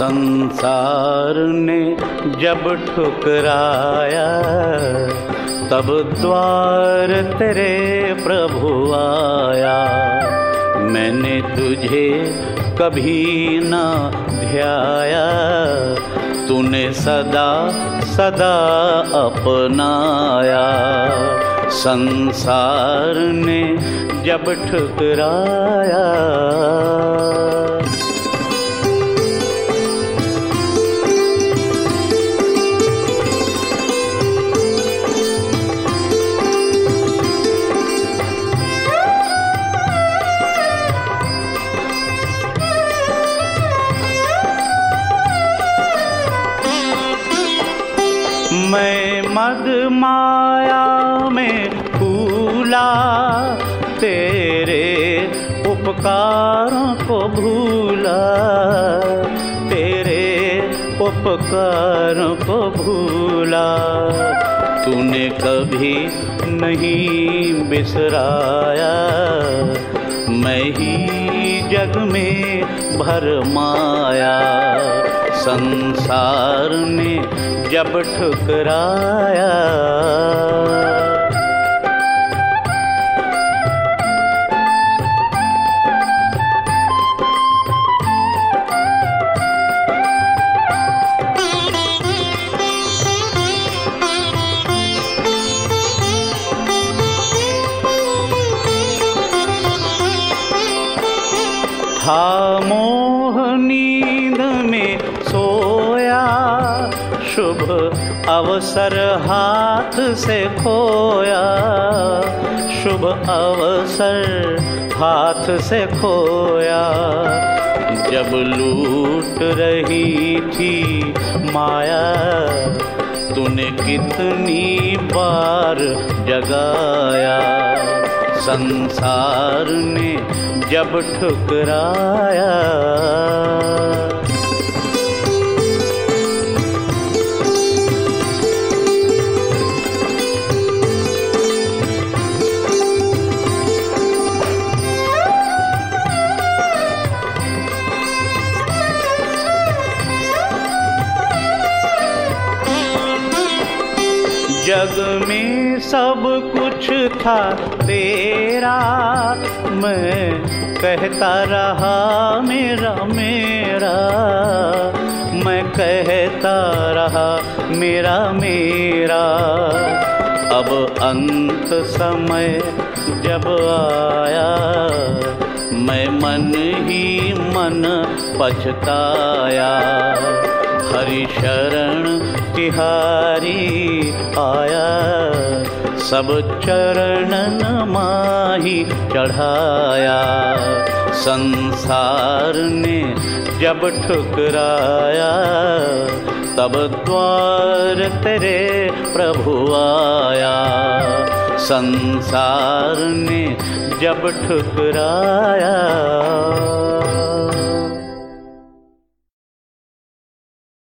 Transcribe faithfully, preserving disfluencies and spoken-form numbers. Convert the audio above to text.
संसार ने जब ठुकराया, तब द्वार तेरे प्रभु आया। मैंने तुझे कभी न ध्याया, तूने सदा सदा अपनाया। संसार ने जब ठुकराया, मैं मद माया में भूला, तेरे उपकारों को भूला, तेरे उपकारों को भूला। तूने कभी नहीं बिसराया, मैं ही जग में भरमाया। संसार ने जब ठुकराया, था मोह नींद में सोया, शुभ अवसर हाथ से खोया, शुभ अवसर हाथ से खोया। जब लूट रही थी माया, तूने कितनी बार जगाया। संसार ने जब ठुकराया, जग में सब कुछ था तेरा, मैं कहता रहा मेरा मेरा, मैं कहता रहा मेरा मेरा। अब अंत समय जब आया, मैं मन ही मन पछताया। हरि शरण तिहारी आया, सब चरणन माही चढ़ाया। संसार ने जब ठुकराया, तब द्वार तेरे प्रभु आया। संसार ने जब ठुकराया,